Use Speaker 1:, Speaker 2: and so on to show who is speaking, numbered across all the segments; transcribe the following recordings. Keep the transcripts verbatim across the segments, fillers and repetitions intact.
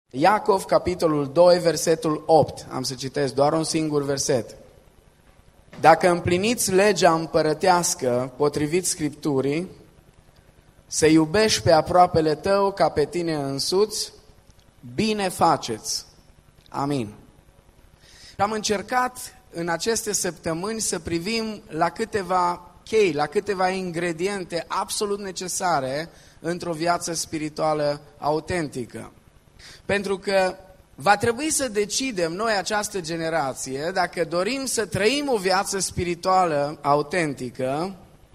Speaker 1: Iacov, capitolul doi, versetul opt. Am să citesc doar un singur verset. Dacă împliniți legea împărătească potrivit Scripturii, să iubești pe aproapele tău ca pe tine însuți, bine faceți. Amin. Am încercat în aceste săptămâni să privim la câteva chei, la câteva ingrediente absolut necesare într-o viață spirituală autentică. Pentru că va trebui să decidem noi, această generație, dacă dorim să trăim o viață spirituală autentică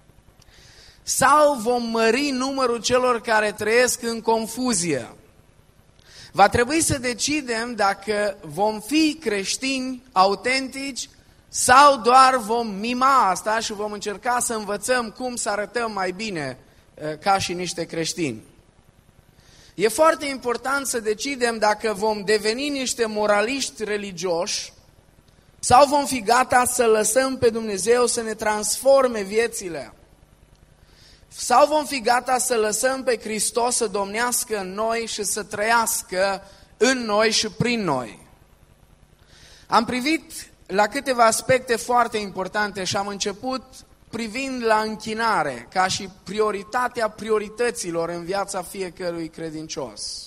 Speaker 1: sau vom mări numărul celor care trăiesc în confuzie. Va trebui să decidem dacă vom fi creștini autentici sau doar vom mima asta și vom încerca să învățăm cum să arătăm mai bine ca și niște creștini. E foarte important să decidem dacă vom deveni niște moraliști religioși sau vom fi gata să lăsăm pe Dumnezeu să ne transforme viețile. Sau vom fi gata să lăsăm pe Hristos să domnească în noi și să trăiască în noi și prin noi. Am privit la câteva aspecte foarte importante și am început privind la închinare ca și prioritatea priorităților în viața fiecărui credincios.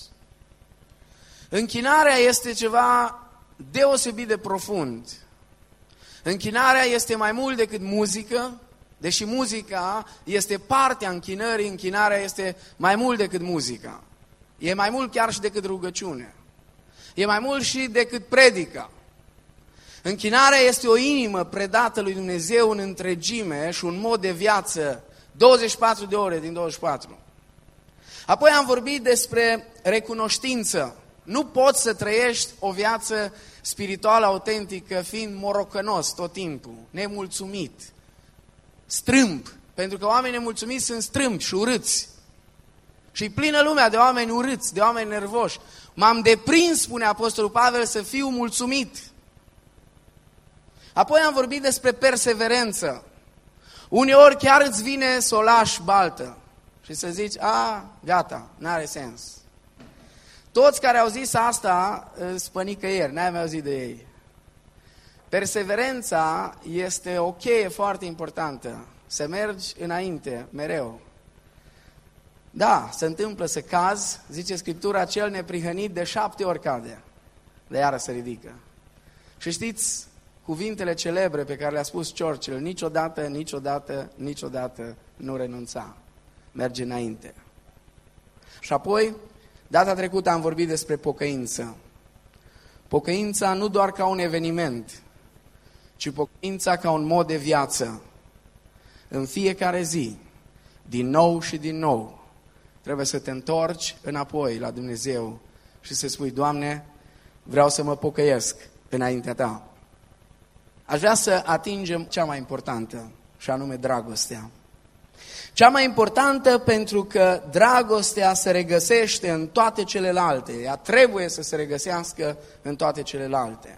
Speaker 1: Închinarea este ceva deosebit de profund. Închinarea este mai mult decât muzică, deși muzica este partea închinării, închinarea este mai mult decât muzica. E mai mult chiar și decât rugăciune. E mai mult și decât predica. Închinarea este o inimă predată lui Dumnezeu în întregime și un mod de viață douăzeci și patru de ore din douăzeci și patru. Apoi am vorbit despre recunoștință. Nu poți să trăiești o viață spirituală autentică fiind morocănos tot timpul, nemulțumit, strâmb, pentru că oamenii nemulțumiți sunt strâmbi și urâți. Și plină lumea de oameni urâți, de oameni nervoși. M-am deprins, spune Apostolul Pavel, să fiu mulțumit. Apoi am vorbit despre perseverență. Uneori chiar îți vine să o lași baltă și să zici, a, gata, n-are sens. Toți care au zis asta îți pănicăieri, n-ai mai auzit de ei. Perseverența este o cheie foarte importantă. Să mergi înainte, mereu. Da, se întâmplă să cazi, zice Scriptura, cel neprihănit de șapte ori cade, de iară se ridică. Și știți cuvintele celebre pe care le-a spus Churchill, niciodată, niciodată, niciodată nu renunța. Merge înainte. Și apoi, data trecută am vorbit despre pocăință. Pocăința nu doar ca un eveniment, ci pocăința ca un mod de viață. În fiecare zi, din nou și din nou, trebuie să te întorci înapoi la Dumnezeu și să spui, Doamne, vreau să mă pocăiesc înaintea Ta. Aș vrea să atingem cea mai importantă, și anume dragostea. Cea mai importantă pentru că dragostea se regăsește în toate celelalte. Ea trebuie să se regăsească în toate celelalte.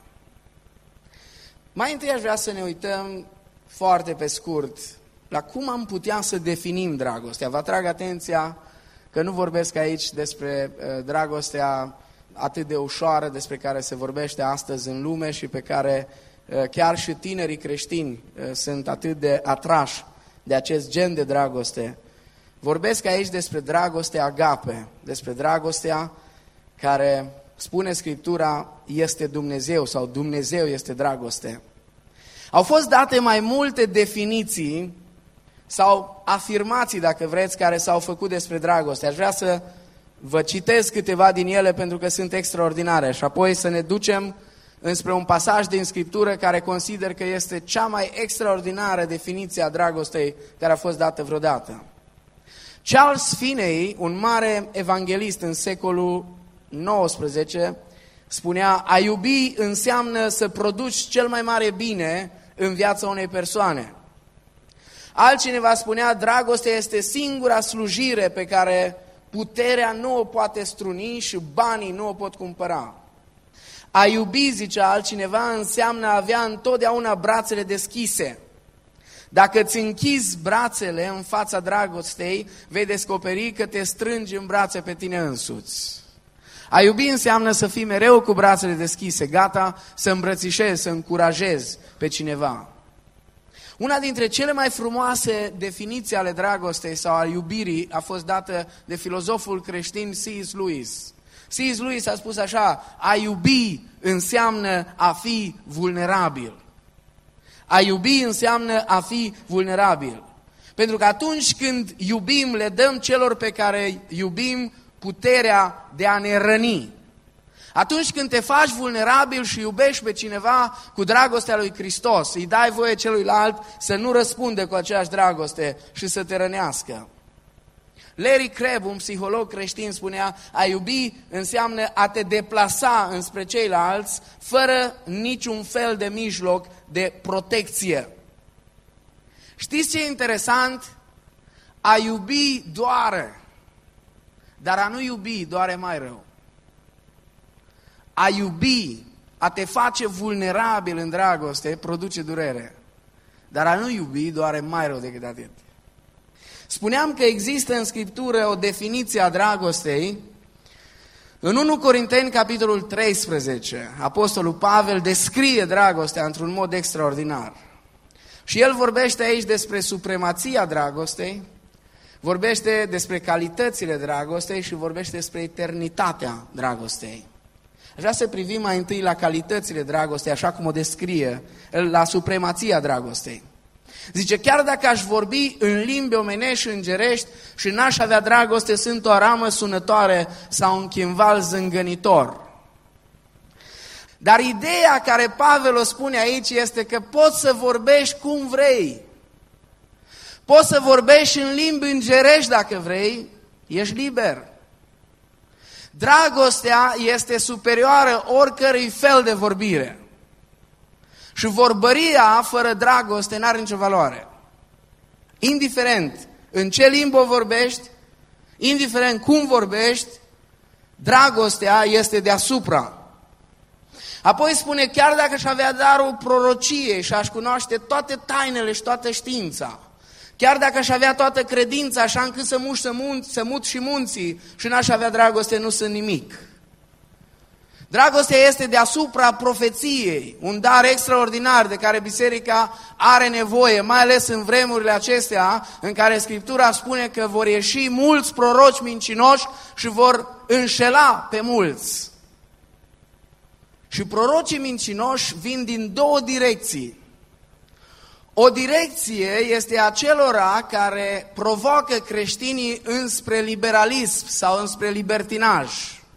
Speaker 1: Mai întâi aș vrea să ne uităm foarte pe scurt la cum am putea să definim dragostea. Vă atrag atenția că nu vorbesc aici despre uh, dragostea atât de ușoară despre care se vorbește astăzi în lume și pe care uh, chiar și tinerii creștini uh, sunt atât de atrași de acest gen de dragoste. Vorbesc aici despre dragostea agape, despre dragostea care, spune Scriptura, este Dumnezeu sau Dumnezeu este dragoste. Au fost date mai multe definiții sau afirmații, dacă vreți, care s-au făcut despre dragoste. Aș vrea să vă citesc câteva din ele pentru că sunt extraordinare și apoi să ne ducem înspre un pasaj din Scriptură care consider că este cea mai extraordinară definiție a dragostei care a fost dată vreodată. Charles Finney, un mare evanghelist în secolul nouăsprezece, spunea, a iubi înseamnă să produci cel mai mare bine în viața unei persoane. Altcineva spunea, dragostea este singura slujire pe care puterea nu o poate struni și banii nu o pot cumpăra. A iubi, zicea altcineva, înseamnă a avea întotdeauna brațele deschise. Dacă îți închizi brațele în fața dragostei, vei descoperi că te strângi în brațe pe tine însuți. A iubi înseamnă să fii mereu cu brațele deschise, gata să îmbrățișezi, să încurajezi pe cineva. Una dintre cele mai frumoase definiții ale dragostei sau al iubirii a fost dată de filozoful creștin C S Lewis. C S Lewis a spus așa: a iubi înseamnă a fi vulnerabil. A iubi înseamnă a fi vulnerabil. Pentru că atunci când iubim, le dăm celor pe care iubim puterea de a ne răni. Atunci când te faci vulnerabil și iubești pe cineva cu dragostea lui Hristos, îi dai voie celuilalt să nu răspunde cu aceeași dragoste și să te rănească. Larry Crabb, un psiholog creștin, spunea: a iubi înseamnă a te deplasa înspre ceilalți fără niciun fel de mijloc de protecție. Știți ce e interesant? A iubi doare, dar a nu iubi doare mai rău. A iubi, a te face vulnerabil în dragoste, produce durere, dar a nu iubi doare mai rău decât atât. Spuneam că există în Scriptură o definiție a dragostei. În întâi Corinteni, capitolul treisprezece, Apostolul Pavel descrie dragostea într-un mod extraordinar. Și el vorbește aici despre supremația dragostei, vorbește despre calitățile dragostei și vorbește despre eternitatea dragostei. Aș vrea să privim mai întâi la calitățile dragostei, așa cum o descrie, la supremația dragostei. Zice: chiar dacă aș vorbi în limbi omenești și îngerești și n-aș avea dragoste, sunt o aramă sunătoare sau un chimval zângănitor. Dar ideea care Pavel o spune aici este că poți să vorbești cum vrei. Poți să vorbești în limbi îngerești dacă vrei, ești liber. Dragostea este superioară oricărui fel de vorbire. Și vorbăria fără dragoste n-are nicio valoare. Indiferent în ce limbă vorbești, indiferent cum vorbești, dragostea este deasupra. Apoi spune: chiar dacă aș avea darul prorociei și aș cunoaște toate tainele și toată știința, chiar dacă aș avea toată credința așa încât să muș să, munți, să mut și munții și n-aș avea dragoste, nu sunt nimic. Dragostea este deasupra profeției, un dar extraordinar de care biserica are nevoie, mai ales în vremurile acestea în care Scriptura spune că vor ieși mulți proroci mincinoși și vor înșela pe mulți. Și prorocii mincinoși vin din două direcții. O direcție este a celora care provoacă creștinii înspre liberalism sau înspre libertinaj.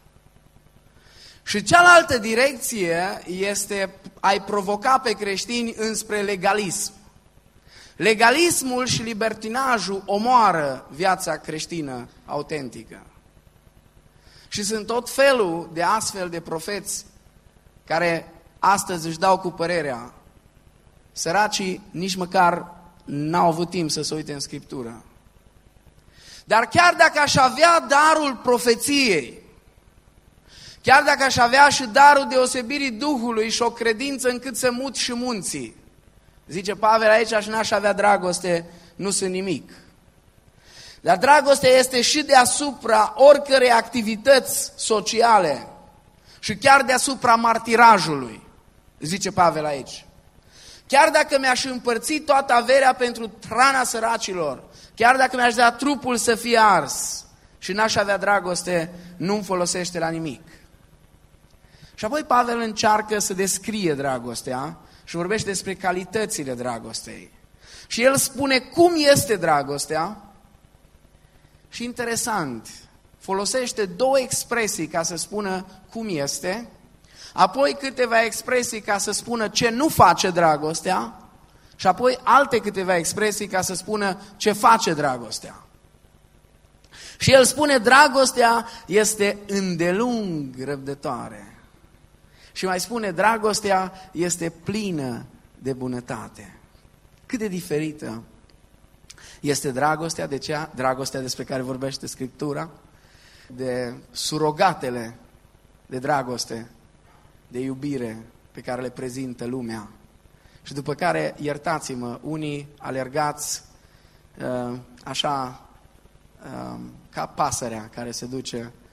Speaker 1: Și cealaltă direcție este a-i provoca pe creștini înspre legalism. Legalismul și libertinajul omoară viața creștină autentică. Și sunt tot felul de astfel de profeți care astăzi își dau cu părerea. Săracii nici măcar n-au avut timp să se uite în Scriptură. Dar chiar dacă aș avea darul profeției, chiar dacă aș avea și darul deosebirii Duhului și o credință încât să mut și munții, zice Pavel aici, și n-aș avea dragoste, nu sunt nimic. Dar dragostea este și deasupra oricărei activități sociale și chiar deasupra martirajului, zice Pavel aici. Chiar dacă mi-aș împărți toată averea pentru hrana săracilor, chiar dacă mi-aș da trupul să fie ars și n-aș avea dragoste, nu-mi folosește la nimic. Și apoi Pavel încearcă să descrie dragostea și vorbește despre calitățile dragostei. Și el spune cum este dragostea și interesant, folosește două expresii ca să spună cum este, apoi câteva expresii ca să spună ce nu face dragostea și apoi alte câteva expresii ca să spună ce face dragostea. Și el spune: dragostea este îndelung răbdătoare. Și mai spune: dragostea este plină de bunătate. Cât de diferită este dragostea de cea, dragostea despre care vorbește Scriptura, de surogatele de dragoste, de iubire pe care le prezintă lumea. Și după care, iertați-mă, unii alergați uh, așa uh, ca pasărea care se duce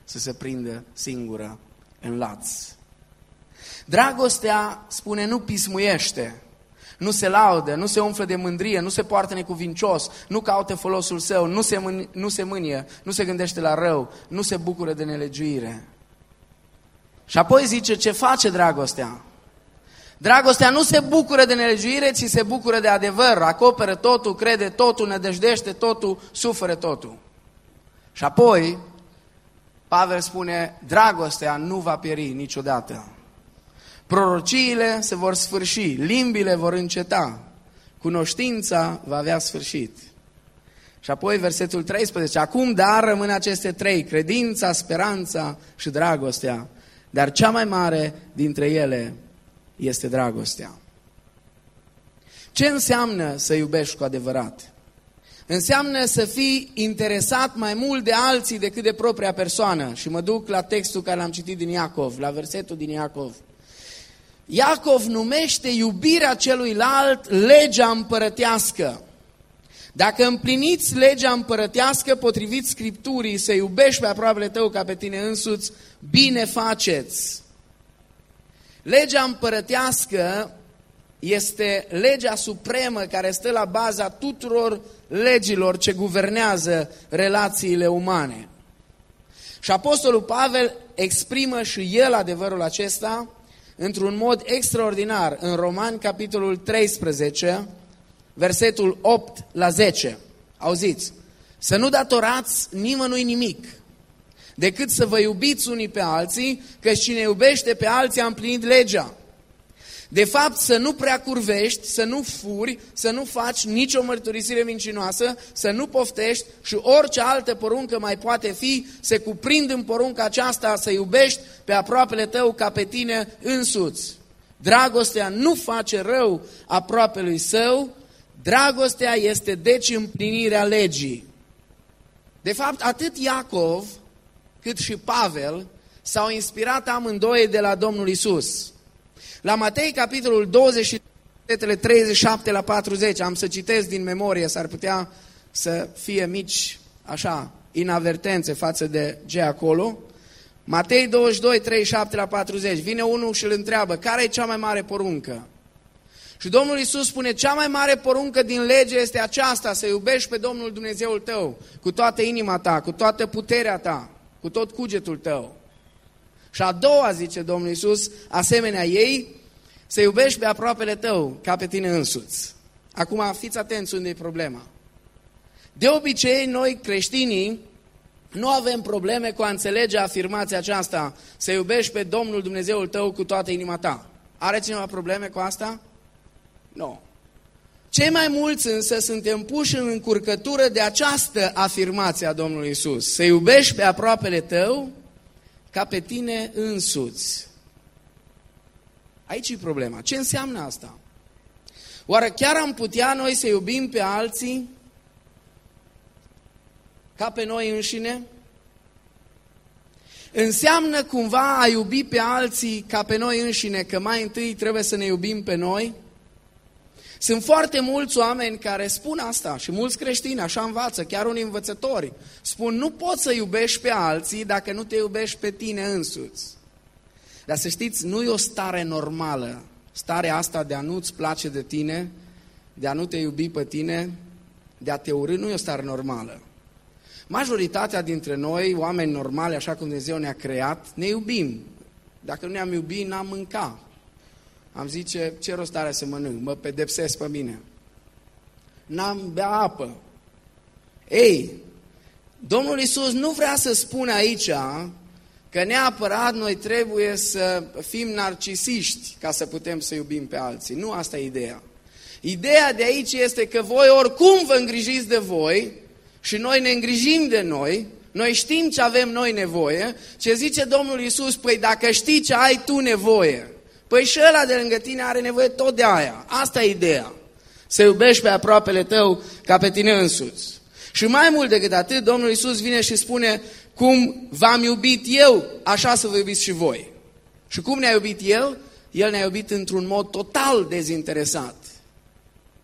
Speaker 1: să se prindă singură în laț. Dragostea, spune, nu pismuiește, nu se laudă, nu se umflă de mândrie, nu se poartă necuvincios, nu caută folosul său, nu se, mân- nu se mânie, nu se gândește la rău, nu se bucură de nelegiuire. Și apoi zice ce face dragostea. Dragostea nu se bucură de nelegiuire, ci se bucură de adevăr, acoperă totul, crede totul, nădăjdește totul, suferă totul. Și apoi, Pavel spune, dragostea nu va pieri niciodată. Prorociile se vor sfârși, limbile vor înceta, cunoștința va avea sfârșit. Și apoi versetul treisprezece, acum dar rămân aceste trei, credința, speranța și dragostea, dar cea mai mare dintre ele este dragostea. Ce înseamnă să iubești cu adevărat? Înseamnă să fii interesat mai mult de alții decât de propria persoană. Și mă duc la textul care l-am citit din Iacov, la versetul din Iacov. Iacov numește iubirea celuilalt legea împărătească. Dacă împliniți legea împărătească potrivit Scripturii, să iubești pe aproapele tău ca pe tine însuți, bine faceți. Legea împărătească este legea supremă care stă la baza tuturor legilor ce guvernează relațiile umane. Și Apostolul Pavel exprimă și el adevărul acesta într-un mod extraordinar în Romani, capitolul treisprezece, versetul opt la zece. Auziți, să nu datorați nimănui nimic, decât să vă iubiți unii pe alții, căci cine iubește pe alții a împlinit legea. De fapt, să nu prea curvești, să nu furi, să nu faci nicio mărturisire mincinoasă, să nu poftești și orice altă poruncă mai poate fi, se cuprind în porunca aceasta să iubești pe aproapele tău ca pe tine însuți. Dragostea nu face rău aproapelui său, dragostea este deci împlinirea legii. De fapt, atât Iacov cât și Pavel s-au inspirat amândoi de la Domnul Iisus. La Matei, capitolul douăzeci, treizeci și șapte la patruzeci, am să citesc din memorie, s-ar putea să fie mici, așa, inavertențe față de ce acolo. Matei douăzeci și doi, treizeci și șapte la patruzeci, vine unul și îl întreabă, care e cea mai mare poruncă? Și Domnul Iisus spune, cea mai mare poruncă din lege este aceasta, să iubești pe Domnul Dumnezeul tău, cu toată inima ta, cu toată puterea ta, cu tot cugetul tău. Și a doua, zice Domnul Iisus, asemenea ei, să iubești pe aproapele tău ca pe tine însuți. Acum fiți atenți unde e problema. De obicei, noi creștinii nu avem probleme cu a înțelege afirmația aceasta, să iubești pe Domnul Dumnezeul tău cu toată inima ta. Are cineva probleme cu asta? Nu. Cei mai mulți însă suntem puși în încurcătură de această afirmație a Domnului Iisus, să iubești pe aproapele tău ca pe tine însuți. Aici e problema. Ce înseamnă asta? Oare chiar am putea noi să iubim pe alții ca pe noi înșine? Înseamnă cumva a iubi pe alții ca pe noi înșine, că mai întâi trebuie să ne iubim pe noi? Sunt foarte mulți oameni care spun asta și mulți creștini așa învață, chiar unii învățători. Spun, nu poți să iubești pe alții dacă nu te iubești pe tine însuți. Dar să știți, nu e o stare normală. Starea asta de a nu-ți place de tine, de a nu te iubi pe tine, de a te urî, nu e o stare normală. Majoritatea dintre noi, oameni normali, așa cum Dumnezeu ne-a creat, ne iubim. Dacă nu ne-am iubit, n-am mâncat. Am zice, ce rost are să mănânc? Mă pedepsesc pe mine. N-am bea apă. Ei, Domnul Iisus nu vrea să spună aici că neapărat noi trebuie să fim narcisiști ca să putem să iubim pe alții. Nu asta e ideea. Ideea de aici este că voi oricum vă îngrijiți de voi și noi ne îngrijim de noi, noi știm ce avem noi nevoie, ce zice Domnul Iisus, păi dacă știi ce ai tu nevoie, păi și ăla de lângă tine are nevoie tot de aia. Asta e ideea. Să iubești pe aproapele tău ca pe tine însuți. Și mai mult decât atât, Domnul Iisus vine și spune, cum v-am iubit eu, așa să vă iubiți și voi. Și cum ne-a iubit El? El ne-a iubit într-un mod total dezinteresat.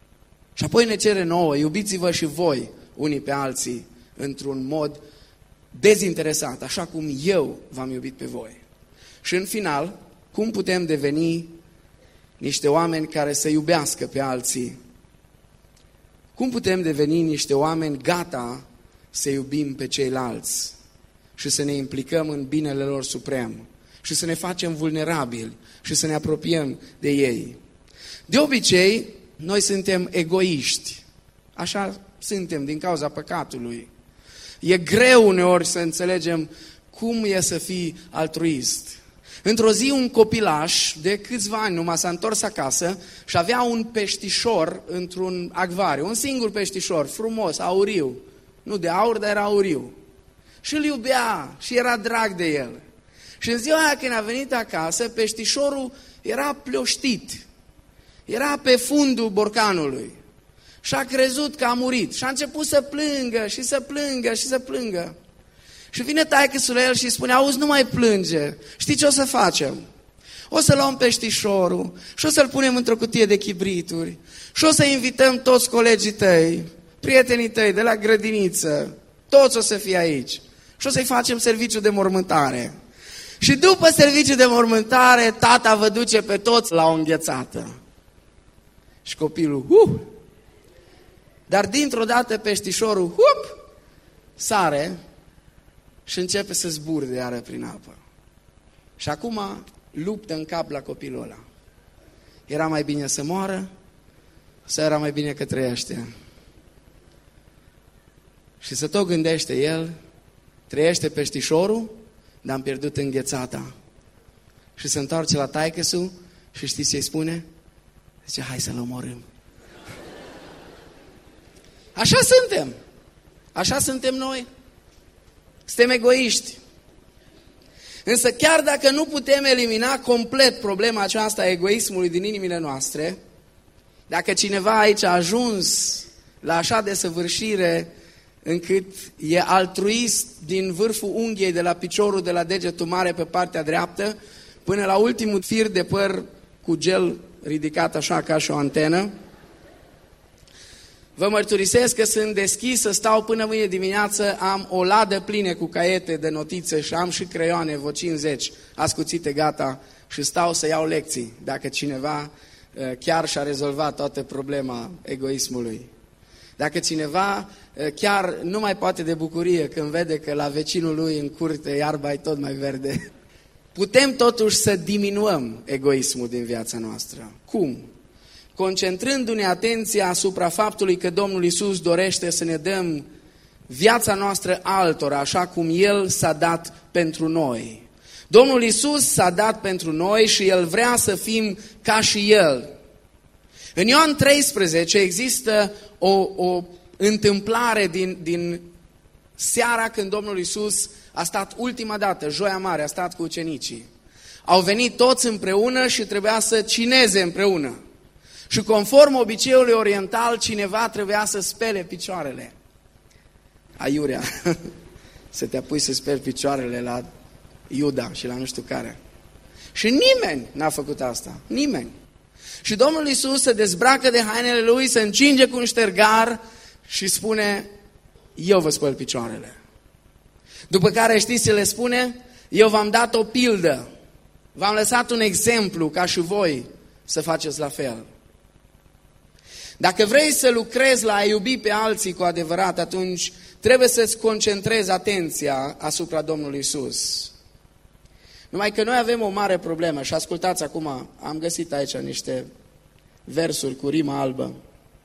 Speaker 1: Și apoi ne cere nouă, iubiți-vă și voi unii pe alții într-un mod dezinteresat, așa cum eu v-am iubit pe voi. Și în final, cum putem deveni niște oameni care să iubească pe alții? Cum putem deveni niște oameni gata să iubim pe ceilalți și să ne implicăm în binele lor suprem și să ne facem vulnerabili și să ne apropiem de ei? De obicei, noi suntem egoiști. Așa suntem din cauza păcatului. E greu uneori să înțelegem cum e să fii altruist. Într-o zi un copilaș de câțiva ani numai s-a întors acasă și avea un peștișor într-un acvariu, un singur peștișor, frumos, auriu. Nu de aur, dar era auriu. Și îl iubea și era drag de el. Și în ziua aia când a venit acasă, peștișorul era plioștit. Era pe fundul borcanului. Și a crezut că a murit. Și a început să plângă și să plângă și să plângă. Și vine taică-sul la el și îi spune: auzi, nu mai plânge. Știi ce o să facem? O să luăm peștișorul și o să-l punem într-o cutie de chibrituri și o să invităm toți colegii tăi, prietenii tăi de la grădiniță, toți o să fie aici. Și o să-i facem serviciu de mormântare. Și după serviciu de mormântare, tata vă duce pe toți la o înghețată. Și copilul, uh! Dar dintr-o dată peștișorul, hup, sare și începe să zburde iară prin apă. Și acum luptă în cap la copilul ăla. Era mai bine să moară sau era mai bine că trăiește? Și să tot gândește el, trăiește peștișorul, dar am pierdut înghețata. Și se întoarce la taică-su și știți ce îi spune? Zice, hai să-l omorâm. Așa suntem. Așa suntem noi. Suntem egoiști. Însă chiar dacă nu putem elimina complet problema aceasta a egoismului din inimile noastre, dacă cineva aici a ajuns la așa desăvârșire încât e altruist din vârful unghiei de la piciorul de la degetul mare pe partea dreaptă până la ultimul fir de păr cu gel ridicat așa ca și o antenă, vă mărturisesc că sunt deschis să stau până mâine dimineață, am o ladă plină cu caiete de notițe și am și creioane, vreo cincizeci ascuțite gata și stau să iau lecții dacă cineva chiar și-a rezolvat toată problema egoismului. Dacă cineva chiar nu mai poate de bucurie când vede că la vecinul lui în curte iarba e tot mai verde, putem totuși să diminuăm egoismul din viața noastră. Cum? Concentrându-ne atenția asupra faptului că Domnul Iisus dorește să ne dăm viața noastră altora, așa cum El s-a dat pentru noi. Domnul Iisus s-a dat pentru noi și El vrea să fim ca și El. În Ioan treisprezece există o, o întâmplare din, din seara când Domnul Iisus a stat ultima dată, joia mare, a stat cu ucenicii. Au venit toți împreună și trebuia să cineze împreună. Și conform obiceiului oriental, cineva trebuia să spele picioarele. Aiurea, să te apuci să speli picioarele la Iuda și la nu știu care. Și nimeni n-a făcut asta, nimeni. Și Domnul Iisus se dezbracă de hainele Lui, se încinge cu un ștergar și spune, eu vă spăl picioarele. După care știți ce le spune? Eu v-am dat o pildă, v-am lăsat un exemplu ca și voi să faceți la fel. Dacă vrei să lucrezi la a iubi pe alții cu adevărat, atunci trebuie să-ți concentrezi atenția asupra Domnului Iisus. Numai că noi avem o mare problemă și ascultați acum, am găsit aici niște versuri cu rimă albă.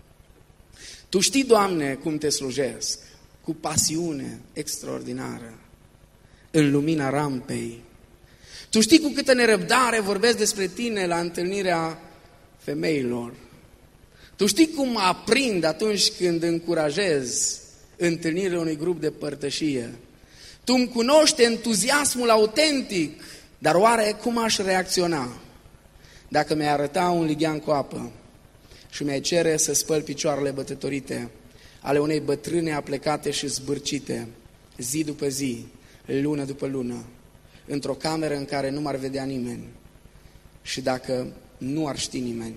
Speaker 1: Tu știi, Doamne, cum te slujesc, cu pasiune extraordinară, în lumina rampei. Tu știi cu câtă nerăbdare vorbesc despre tine la întâlnirea femeilor. Tu știi cum mă aprind atunci când încurajez întâlnirea unui grup de părtășie. Tu îmi cunoști entuziasmul autentic, dar oare cum aș reacționa dacă mi-ai arăta un lighean cu apă și mi-ai cere să spăl picioarele bătătorite ale unei bătrâne aplecate și zbârcite, zi după zi, lună după lună, într-o cameră în care nu m-ar vedea nimeni și dacă nu ar ști nimeni?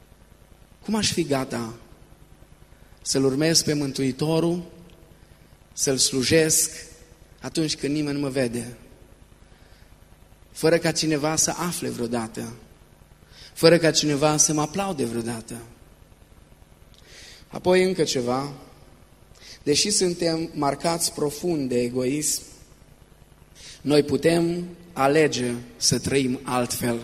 Speaker 1: Cum aș fi gata să-L urmez pe Mântuitorul să-L slujesc atunci când nimeni nu mă vede, fără ca cineva să afle vreodată, fără ca cineva să mă aplaude vreodată. Apoi încă ceva, deși suntem marcați profund de egoism, noi putem alege să trăim altfel.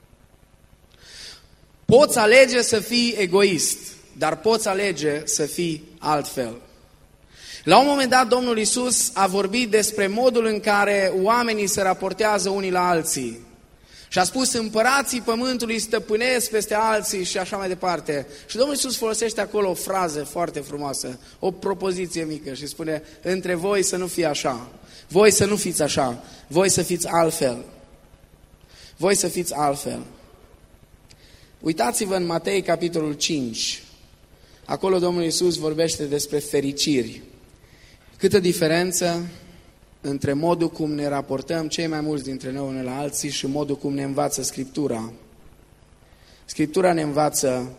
Speaker 1: Poți alege să fii egoist, dar poți alege să fii altfel. La un moment dat, Domnul Iisus a vorbit despre modul în care oamenii se raportează unii la alții. Și a spus, împărații pământului stăpânesc peste alții și așa mai departe. Și Domnul Iisus folosește acolo o frază foarte frumoasă, o propoziție mică și spune, între voi să nu fie așa, voi să nu fiți așa, voi să fiți altfel. Voi să fiți altfel. Uitați-vă în Matei, capitolul cinci. Acolo Domnul Iisus vorbește despre fericiri. Câtă diferență între modul cum ne raportăm cei mai mulți dintre noi unii la alții și modul cum ne învață Scriptura. Scriptura ne învață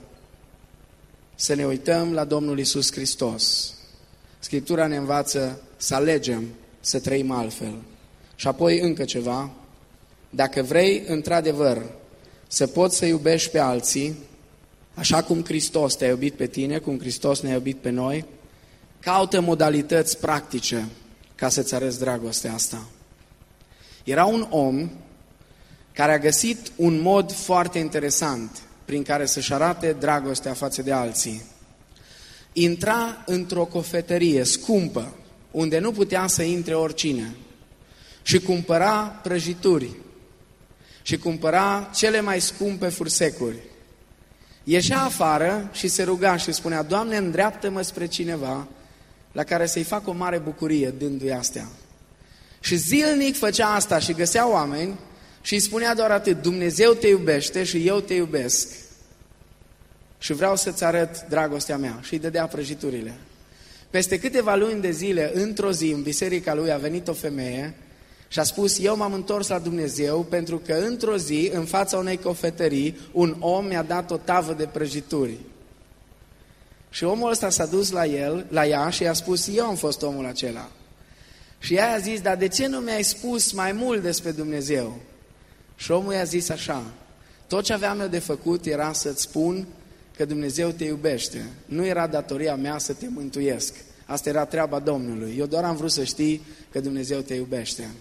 Speaker 1: să ne uităm la Domnul Iisus Hristos. Scriptura ne învață să alegem să trăim altfel. Și apoi încă ceva, dacă vrei într-adevăr să poți să iubești pe alții, așa cum Hristos te-a iubit pe tine, cum Hristos ne-a iubit pe noi, caută modalități practice ca să-ți arăți dragostea asta. Era un om care a găsit un mod foarte interesant prin care să-și arate dragostea față de alții. Intra într-o cofetărie scumpă, unde nu putea să intre oricine, și cumpăra prăjituri și cumpăra cele mai scumpe fursecuri. Ieșea afară și se ruga și spunea, Doamne, îndreaptă-mă spre cineva la care să-i fac o mare bucurie dându-i astea. Și zilnic făcea asta și găsea oameni și îi spunea doar atât, Dumnezeu te iubește și eu te iubesc și vreau să-ți arăt dragostea mea. Și îi dădea prăjiturile. Peste câteva luni de zile, într-o zi, în biserica lui a venit o femeie și a spus, eu m-am întors la Dumnezeu pentru că într-o zi, în fața unei cofetării, un om mi-a dat o tavă de prăjituri. Și omul ăsta s-a dus la el, la ea și i-a spus, eu am fost omul acela. Și ea i-a zis, dar de ce nu mi-ai spus mai mult despre Dumnezeu? Și omul i-a zis așa, tot ce aveam eu de făcut era să-ți spun că Dumnezeu te iubește. Nu era datoria mea să te mântuiesc. Asta era treaba Domnului. Eu doar am vrut să știi că Dumnezeu te iubește.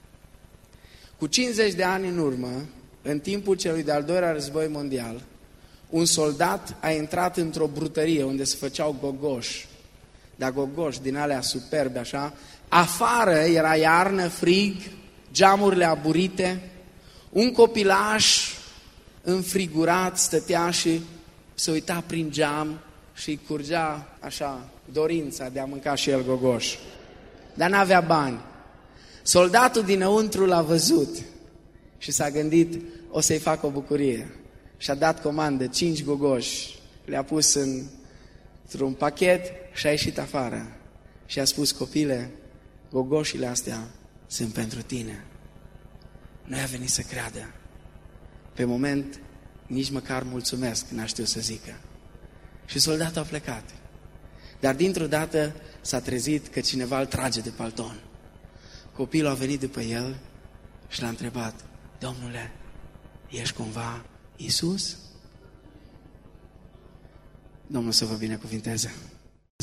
Speaker 1: Cu cincizeci de ani în urmă, în timpul celui de-al doilea război mondial, un soldat a intrat într-o brutărie unde se făceau gogoși, dar gogoși din alea superbe așa. Afară era iarnă, frig, geamurile aburite, un copilaș înfrigurat stătea și se uita prin geam și îi curgea așa dorința de a mânca și el gogoș. Dar n-avea bani. Soldatul dinăuntru l-a văzut și s-a gândit, o să-i fac o bucurie. Și-a dat comandă, cinci gogoși, le-a pus în, într-un pachet și a ieșit afară. Și a spus, copile, gogoșile astea sunt pentru tine. Nu a venit să creadă. Pe moment, nici măcar mulțumesc n-a știut să zică. Și soldatul a plecat. Dar dintr-o dată s-a trezit că cineva îl trage de palton. Copilul a venit după el și l-a întrebat, Domnule, ești cumva Iisus? Domnul să vă binecuvinteze.